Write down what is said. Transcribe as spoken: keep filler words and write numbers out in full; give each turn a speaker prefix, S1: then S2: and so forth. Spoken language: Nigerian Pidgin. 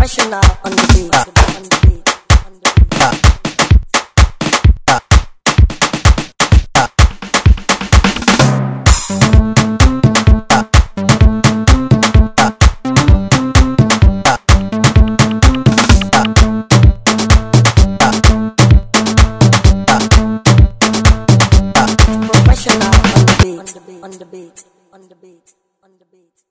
S1: Professional on the beat, on the beat, on the beat. Professional on the beat, on the beat, on the beat, on the beat, on the beat.